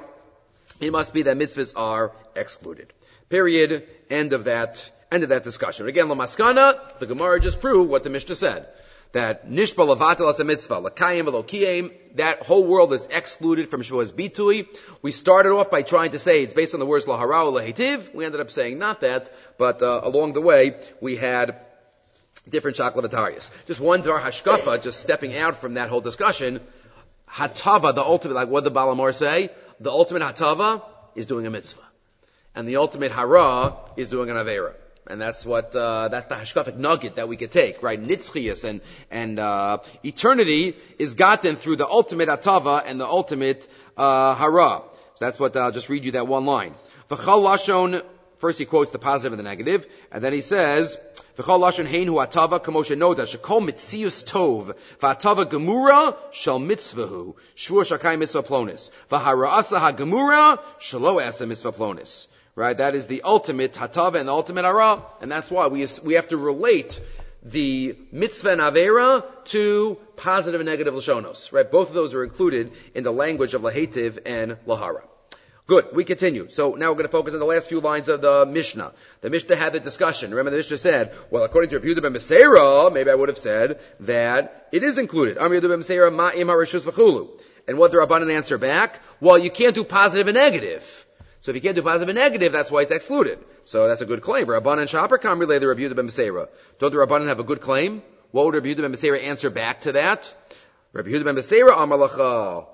it must be that mitzvahs are excluded. Period. End of that discussion. Again, Lamaskana, the Gemara just proved what the Mishnah said. That nishba lavatel as a mitzvah, lakayim velokiyim, that whole world is excluded from Shavuos bitui. We started off by trying to say it's based on the words lahara or lahitiv. We ended up saying not that, but along the way we had different shaklavataryas. Just one dar hashkafa, just stepping out from that whole discussion. Hatava, the ultimate, like what did the Balamor say? The ultimate hatava is doing a mitzvah, and the ultimate hara is doing an avera. And that's what, that's the hashkafic nugget that we could take, right? Nitzchias and eternity is gotten through the ultimate atava and the ultimate, hara. So that's what, I'll just read you that one line. V'chal lashon, first he quotes the positive and the negative, and then he says, V'chal lashon hein hu atava kamoshe noda, shekol mitzius tov, v'atava gemura shal mitzvahu, shvur shakai mitzvah plonis, v'hara'asa ha-gemura shalo asa mitzvah plonis. Right, that is the ultimate hatava and the ultimate ara, and that's why we have to relate the mitzvah and avera to positive and negative lashonos. Right, both of those are included in the language of lahetiv and lahara. Good, we continue. So now we're going to focus on the last few lines of the Mishnah. The Mishnah had the discussion. Remember, the Mishnah said, well, according to Rabbi Yehuda ben Meseira, maybe I would have said that it is included. Amar Yehuda ben Meseira ma'im harishus v'chulu. And what did Rabbanan answer back? Well, you can't do positive and negative. So if you can't do positive and negative, that's why it's excluded. So that's a good claim. Rabbanan Shapar Kam relay the Rabbi Yehuda ben Meseira. Don't the Rabbanan have a good claim? What would Rabbi Yehuda ben Meseira answer back to that? Rabbi Yehuda ben Meseira Amar Lacha.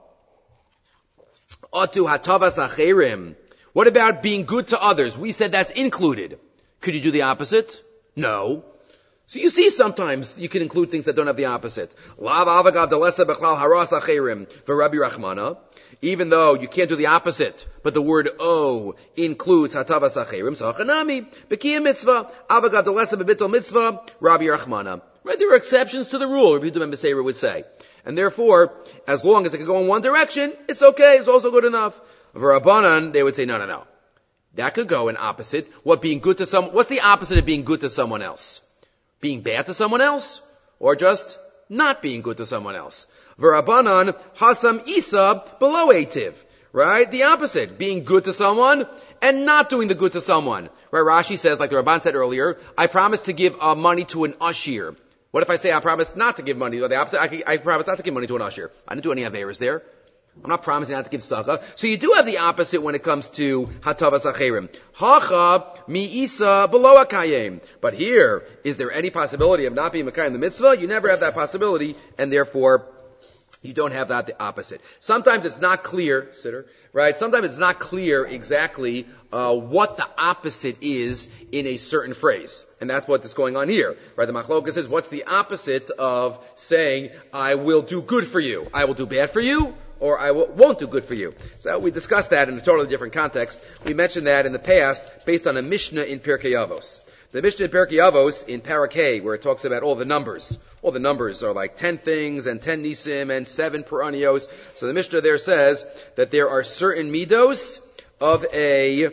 Atu hatavas acherim. What about being good to others? We said that's included. Could you do the opposite? No. So you see sometimes you can include things that don't have the opposite. Lav avagav delesa bechlal haras acherim v'Rabbi Rachmana. Even though you can't do the opposite, but the word O includes hatavas acherim, so hachanami, b'kiyam mitzvah, avagav delesa b'bitol mitzvah, Rabbi Rachmana. Right, there are exceptions to the rule, Rabbi Yehuda ben Meseira would say. And therefore, as long as it can go in one direction, it's okay, it's also good enough. For Rabbanan, they would say, no. That could go in opposite. What's the opposite of being good to someone else? Being bad to someone else? Or just not being good to someone else? V'Rabbanan hasam isa below etiv. Right? The opposite. Being good to someone and not doing the good to someone. Right? Rashi says, like the Rabban said earlier, I promise to give money to an ashir. What if I say I promise not to give money? Or the opposite, I promise not to give money to an ashir. I didn't do any averas there. I'm not promising not to give tzedakah. So you do have the opposite when it comes to hatavas acherim. Hacha mi isa below akayim. But here, is there any possibility of not being mekayim the mitzvah? You never have that possibility, and therefore you don't have that the opposite. Sometimes it's not clear, right? Sometimes it's not clear exactly what the opposite is in a certain phrase. And that's what's going on here. Right? The Machlokas says, what's the opposite of saying, I will do good for you? I will do bad for you? Or I won't do good for you. So we discussed that in a totally different context. We mentioned that in the past based on a Mishnah in Pirkei Avos. The Mishnah in Pirkei Avos in Parakeh, where it talks about all the numbers. All the numbers are like 10 things and 10 nisim and 7 peranios. So the Mishnah there says that there are certain midos of let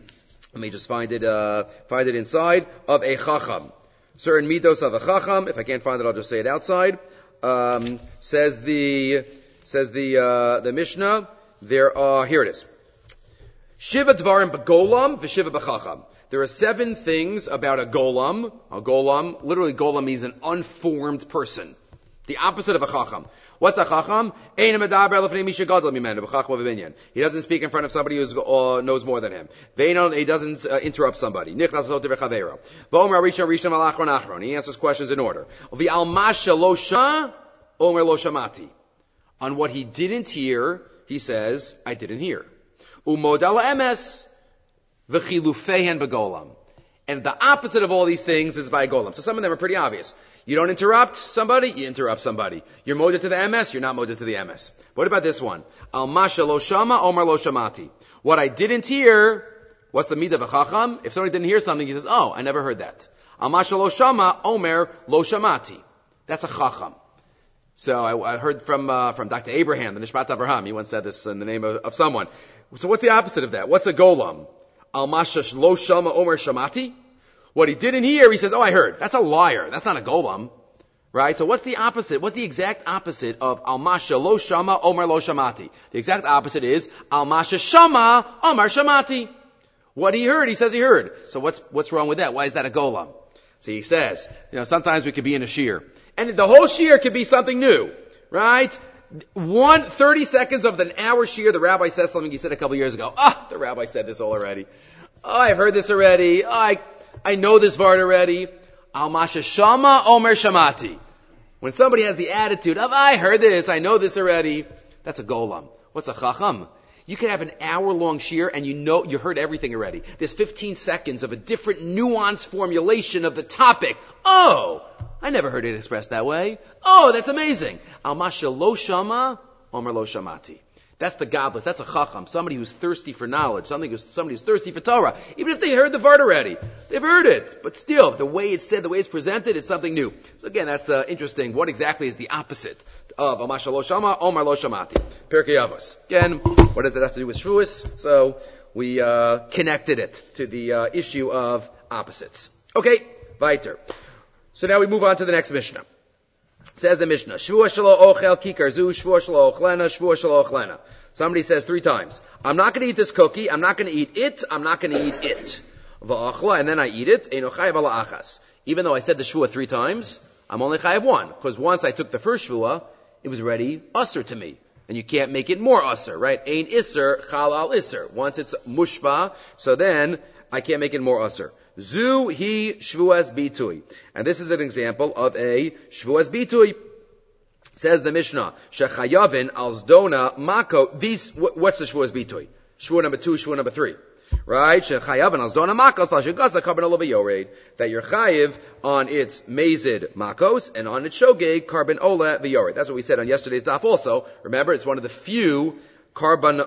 me just find it inside, of a chacham. Certain midos of a chacham. If I can't find it, I'll just say it outside. Says the Mishnah, here it is. Shiva dvarim begolam v'shiva b'chacham. There are 7 things about a golam. A golam, literally golam means an unformed person. The opposite of a chacham. What's a chacham? He doesn't speak in front of somebody who knows more than him. He doesn't interrupt somebody. He answers questions in order. On what he didn't hear, he says, I didn't hear. And the opposite of all these things is by golam. So some of them are pretty obvious. You don't interrupt somebody, you interrupt somebody. You're moded to the MS, you're not moded to the MS. What about this one? Al masha lo shama, omer lo shamati. What I didn't hear, what's the midah of a chacham? If somebody didn't hear something, he says, oh, I never heard that. Al masha lo shama, omer lo shamati. That's a chacham. So I heard from Dr. Abraham, the Nishmat Avraham. He once said this in the name of someone. So what's the opposite of that? What's a golam? Al masha lo shama, omer shamati. What he didn't hear, he says, oh, I heard. That's a liar. That's not a golam. Right? So what's the opposite? What's the exact opposite of al masha lo shama, omer lo shamati? The exact opposite is al masha shama, omer shamati. What he heard, he says he heard. So what's wrong with that? Why is that a golam? So he says, sometimes we could be in a shir. And the whole shir could be something new. Right? 30 seconds of an hour shir, the rabbi says something he said a couple years ago. The rabbi said this all already. I've heard this already. I know this word already. Al masha shama omer shamati. When somebody has the attitude of, I heard this, I know this already, that's a golam. What's a chacham? You can have an hour-long shir and you heard everything already. There's 15 seconds of a different nuanced formulation of the topic. Oh, I never heard it expressed that way. Oh, that's amazing. Al masha lo shama omer lo shamati. That's the godless. That's a chacham. Somebody who's thirsty for knowledge. Somebody who's thirsty for Torah. Even if they heard the word already. They've heard it. But still, the way it's said, the way it's presented, it's something new. So again, that's interesting. What exactly is the opposite of al masha lo shama, omar lo shamati? Pirkei Avos. Again, what does it have to do with Shavuos? So we connected it to the issue of opposites. Okay, weiter. So now we move on to the next Mishnah. Says the Mishnah, Shvua shelo ochel kikar zu, shvua shelo ochlena, shvua shelo ochlena. Somebody says 3 times, I'm not going to eat this cookie, I'm not going to eat it, I'm not going to eat it. Va'achla, and then I eat it, eino chayav ala achas. Even though I said the shvua 3 times, I'm only chayav 1. Because once I took the first shvua, it was already usser to me. And you can't make it more usser, right? Ein isser, chal al isser. Once it's mushba, so then I can't make it more usser. Zu hi shvuas bitui. And this is an example of a shvuas bitui. Says the Mishnah, Shechayavin al zdona mako. What's the shvuas bitui? Shvua number 2, shvua number 3. Right? Shechayavin al zdona makos l'shegasa carbon ola v'yored. That you're chayiv on its mazid makos and on its shogeg carbon ola v'yored. That's what we said on yesterday's daf also. Remember, it's one of the few carbon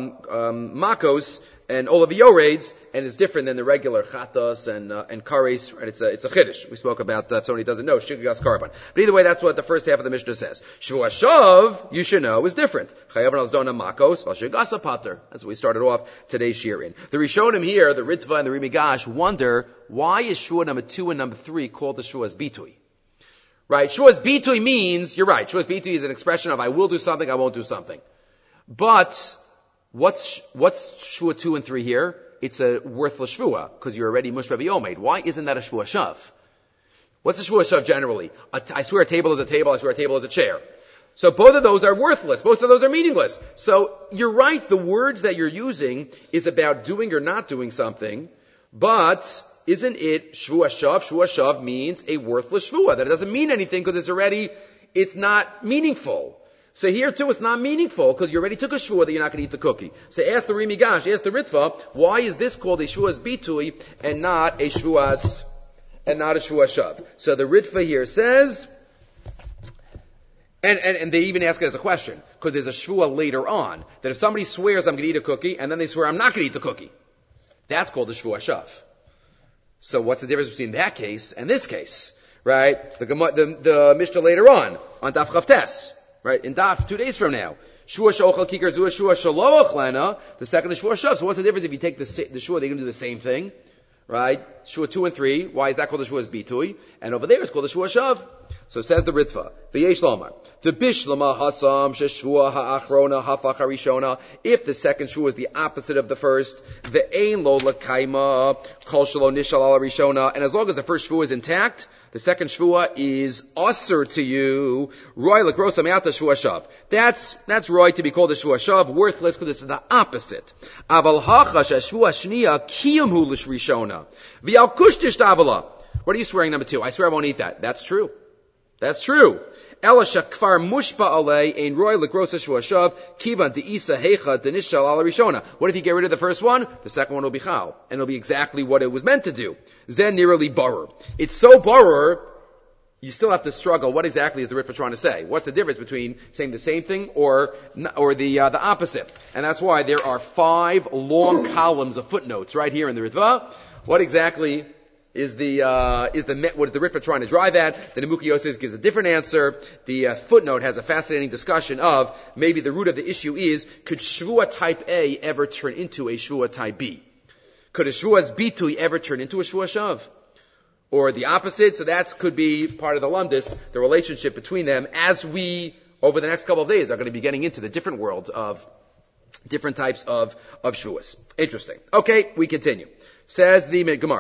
makos and Olav Yoreds, and it's different than the regular chatos and kares, right? It's a chiddush. We spoke about if somebody doesn't know, shigagas carbon. But either way, that's what the first half of the Mishnah says. Shvua shav, you should know, is different. Chayav al zdona makos, shigas pater. That's what we started off today's shir in. The Rishonim here, the Ritva and the Rimigash, wonder why is Shvua number 2 and number 3 called the Shvuas bitui? Right? Shvuas bitui means, you're right, Shvuas bitui is an expression of I will do something, I won't do something. But what's Shvua 2 and 3 here? It's a worthless Shvua, because you're already Mushba V'yomed. Why isn't that a Shvua Shav? What's a Shvua Shav generally? I swear a table is a table, I swear a table is a chair. So both of those are worthless. Both of those are meaningless. So you're right, the words that you're using is about doing or not doing something, but isn't it Shvua Shav? Shvua Shav means a worthless Shvua. That it doesn't mean anything because it's not meaningful. So here too, it's not meaningful because you already took a shvua that you're not going to eat the cookie. So ask the Rimigash, ask the Ritva, why is this called a shvuas bitui and not a shvuas shav? So the Ritva here says, and they even ask it as a question because there's a shvua later on that if somebody swears I'm going to eat a cookie and then they swear I'm not going to eat the cookie, that's called a shvua shav. So what's the difference between that case and this case, right? The Mishnah later on Daf Chavtes. Right, in Daf, 2 days from now. Shvua she'ochel kikar zu, shvua shelo ochlena. The second is shvua shav. So what's the difference if you take the shvua, they're going to do the same thing? Right? Shvua 2 and 3. Why is that called the shvuas bitui? And over there it's called the shvua shav. So says the Ritva. V'yesh lomar. The bishlama hasam sheshvua ha'achrona hafach harishona. If the second shvua is the opposite of the first, the ein lo lakaima kol shelo nishal ala rishona. And as long as the first shvua is intact, the second shvua is usher to you. Roy lakrosa me'ata shvua shav. That's roy to be called a shvua shav, worthless because this is the opposite. Aval hacha sheshvua shniya kiyamhu l'shrishona. V'al kushtish davala. What are you swearing, number 2? I swear I won't eat that. That's true. That's true. Ela shakfar mushpa alei ein roy lekrosa shvua shav kivan deisa hecha denishal ala rishona. What if you get rid of the first one? The second one will be chal, and it'll be exactly what it was meant to do. Zen nearly barer. It's so barer, you still have to struggle. What exactly is the Ritva trying to say? What's the difference between saying the same thing or the opposite? And that's why there are 5 long columns of footnotes right here in the Ritva. What exactly is what is the Ritva trying to drive at? The Nemuki Yosef gives a different answer. The footnote has a fascinating discussion of maybe the root of the issue is, could Shvua type A ever turn into a Shvua type B? Could a Shvua's bitui ever turn into a Shvua shav? Or the opposite? So that could be part of the lumdis, the relationship between them, as we, over the next couple of days, are going to be getting into the different world of different types of Shvuas. Interesting. Okay, we continue. Says the Gemara,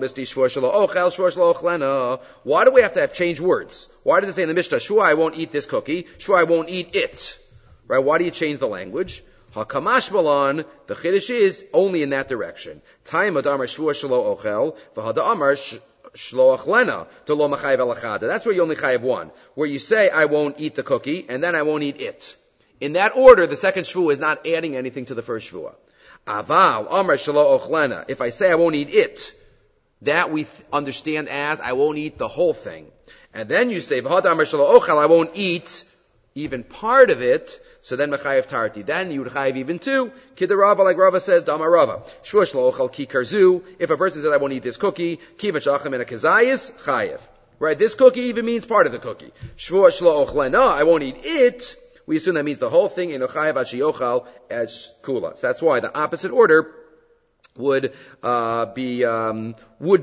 why do we have to have changed words? Why does it say in the Mishnah, Shua, I won't eat this cookie, Shua, I won't eat it? Right? Why do you change the language? HaKamash Balan, the Chiddush is only in that direction. Time Adamar Shua Shalo Ochel, V'Hadamar Shlo Ochlena, to Lo Machayev Elachada. That's where you only chayev one. Where you say, I won't eat the cookie, and then I won't eat it. In that order, the second Shvua is not adding anything to the first Shvua. Aval, Amar Shalo Ochlena. If I say I won't eat it, that we understand as I won't eat the whole thing. And then you say, V'had Amar Shalo Ochel, I won't eat even part of it. So then Mechayev Tarti. Then you would chayev even 2. Kidda Rava, like Rava says, Dama Rava. Shua Shlo Ochel Ki Karzu. If a person says I won't eat this cookie, Kiva Shachem and a Kazayis, chayev. Right? This cookie even means part of the cookie. Shua Shlo Ochlena, I won't eat it. We assume that means the whole thing in Ochayev Ashi as Kula. So that's why the opposite order would be moil,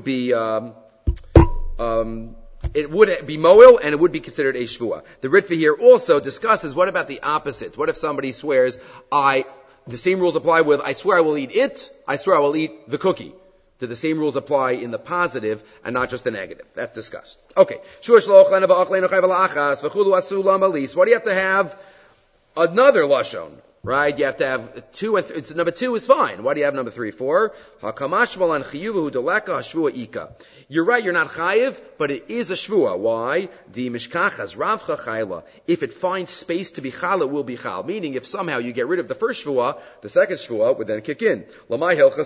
and it would be considered a shvua. The Ritva here also discusses what about the opposite? What if somebody swears, the same rules apply with, I swear I will eat it, I swear I will eat the cookie. Do the same rules apply in the positive and not just the negative? That's discussed. Okay. Why do you have to have another lashon? Right? You have to have 2 and 3. Number 2 is fine. Why do you have number 3, 4? You're right, you're not chayiv, but it is a shvua. Why? If it finds space to be chal, it will be chal. Meaning, if somehow you get rid of the first shvua, the second shvua would then kick in. Also,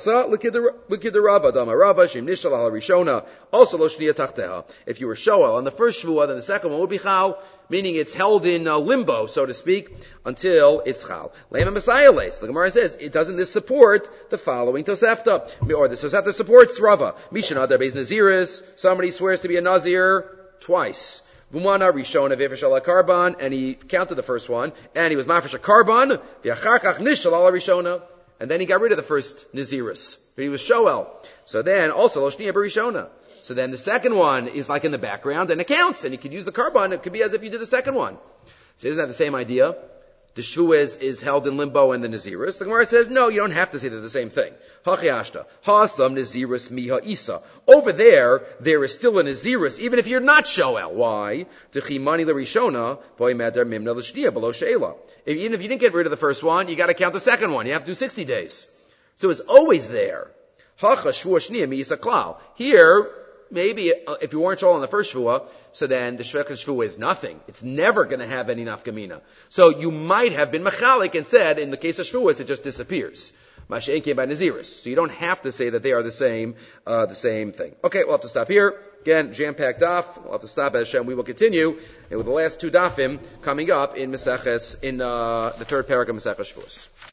if you were shoel on the first shvua, then the second one would be chal. Meaning it's held in limbo, so to speak, until it's chal. Lema Messiah lace. The Gemara says, doesn't this support the following Tosefta? Or the Tosefta supports Rava. Mishan Adar Beis Naziris. Somebody swears to be a Nazir twice. Bumana Rishona V'Yefesh Karban, and he counted the first one, and he was Mafresh a Karban, V'Yacharkach Nishal Ala Rishona, and then he got rid of the first Naziris. But he was Shoel. So then, also, Lo Shniya B'Rishona. So then the second one is like in the background and it counts, and you could use the carbon. It could be as if you did the second one. So isn't that the same idea? The shvua is held in limbo and the naziris. The Gemara says, no, you don't have to say they're the same thing. Hachiashta. Hasam naziris miha isa. Over there is still a naziris, even if you're not shoel. Why? Techimani l'rishona, po'imeder mimna l'shniya, below she'ela. Even if you didn't get rid of the first one, you gotta count the second one. You have to do 60 days. So it's always there. Hacha shvua shniya mi isa klal. Here, maybe if you weren't on the first shvua, so then the second shvua is nothing. It's never going to have any nafkamina. So you might have been machalik and said, in the case of shvuas, it just disappears. Masha'en came by naziris. So you don't have to say that they are the same thing. Okay, we'll have to stop here. Again, jam-packed daf. We'll have to stop as Hashem. We will continue with the last 2 dafim coming up in Maseches, in the third parak of Maseches Shvuos.